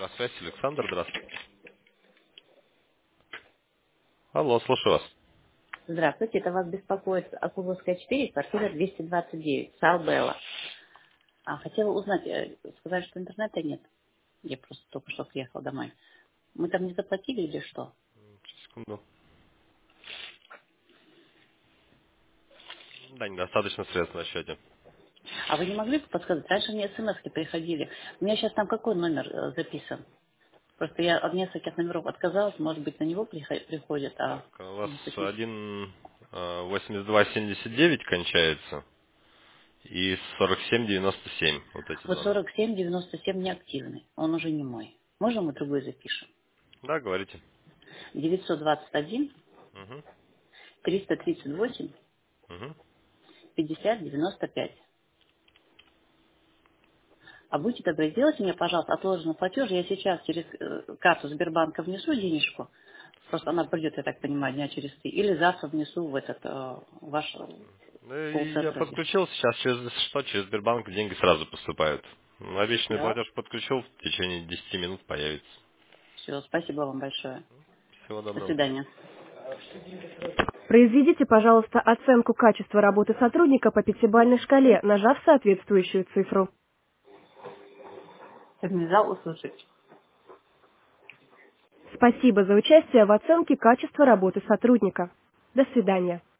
Связь, Александр, здравствуйте. Алло, слушаю вас. Здравствуйте, это вас беспокоит Акуловская 4, квартира 229, Салбелла. Хотела узнать, сказали, что интернета нет. Я просто только что приехала домой. Мы там не заплатили или что? Секунду. Да, недостаточно средств на счете. А вы не могли бы подсказать? Раньше мне смс-ки приходили. У меня сейчас там какой номер записан? Просто я от нескольких номеров отказалась, может быть, на него приходит, а Так, у вас может быть, 1,8279 кончается и 47,97. Вот эти вот два номера. 4797 неактивный, он уже не мой. Можно мы другой запишем? Да, говорите. 921 Угу, 338 угу. 5095. А будьте добры, сделайте мне, пожалуйста, отложенный платеж. Я сейчас через карту Сбербанка внесу денежку. Просто она придет, я так понимаю, дня через 3. Или завтра внесу в этот ваш Ну, и я колл-центр. подключил сейчас, через Сбербанк деньги сразу поступают. Обещанный Да? платеж подключил, в течение 10 минут появится. Все, спасибо вам большое. Всего До доброго. свидания. Произведите, пожалуйста, оценку качества работы сотрудника по пятибалльной шкале, нажав соответствующую цифру. Не зал услышать. Спасибо за участие в оценке качества работы сотрудника. До свидания.